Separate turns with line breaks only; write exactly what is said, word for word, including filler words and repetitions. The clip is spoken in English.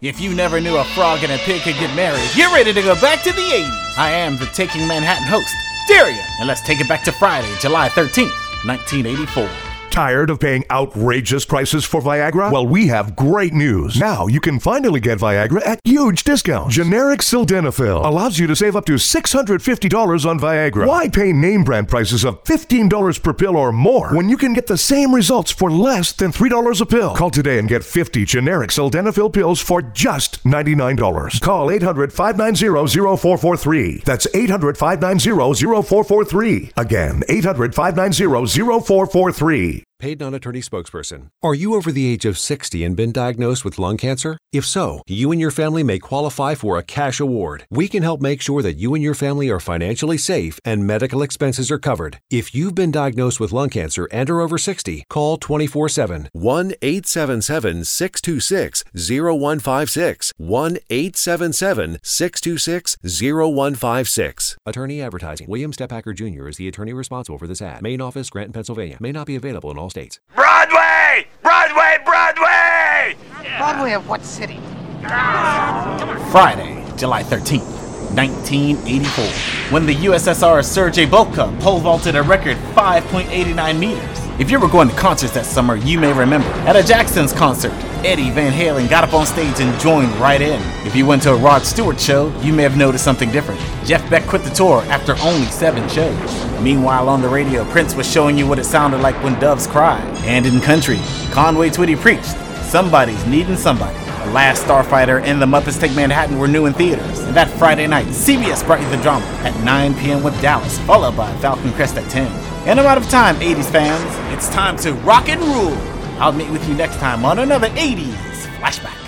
If you never knew a frog and a pig could get married, you're ready to go back to the eighties. I am the Taking Manhattan host, Darian, and let's take it back to Friday, July thirteenth, nineteen eighty-four.
Tired of paying outrageous prices for Viagra? Well, we have great news. Now you can finally get Viagra at huge discounts. Generic Sildenafil allows you to save up to six hundred fifty dollars on Viagra. Why pay name brand prices of fifteen dollars per pill or more when you can get the same results for less than three dollars a pill? Call today and get fifty generic Sildenafil pills for just ninety-nine dollars. Call eight hundred, five nine zero, zero four four three. That's eight hundred, five nine zero, zero four four three. Again, eight hundred, five nine zero, zero four four three.
Paid non-attorney spokesperson. Are you over the age of sixty and been diagnosed with lung cancer? If so, you and your family may qualify for a cash award. We can help make sure that you and your family are financially safe and medical expenses are covered. If you've been diagnosed with lung cancer and are over sixty, call twenty-four seven, one eight seven seven, six two six, zero one five six, one eight seven seven, six two six, zero one five six. Attorney advertising. William Stephacker Junior is the attorney responsible for this ad. Main office, Granton, Pennsylvania. May not be available in all states.
Broadway! Broadway! Broadway!
Broadway of what city?
Friday, July thirteenth, nineteen eighty-four, when the U S S R's Sergei Bulka pole vaulted a record five point eight nine meters. If you were going to concerts that summer, you may remember. At a Jackson's concert, Eddie Van Halen got up on stage and joined right in. If you went to a Rod Stewart show, you may have noticed something different. Jeff Beck quit the tour after only seven shows. Meanwhile, on the radio, Prince was showing you what it sounded like when doves cry. And in country, Conway Twitty preached, "Somebody's needing somebody." The Last Starfighter and The Muppets Take Manhattan were new in theaters. And that Friday night, C B S brought you the drama at nine p.m. with Dallas, followed by Falcon Crest at ten. And I'm out of time, eighties fans. It's time to rock and rule. I'll meet with you next time on another eighties Flashback.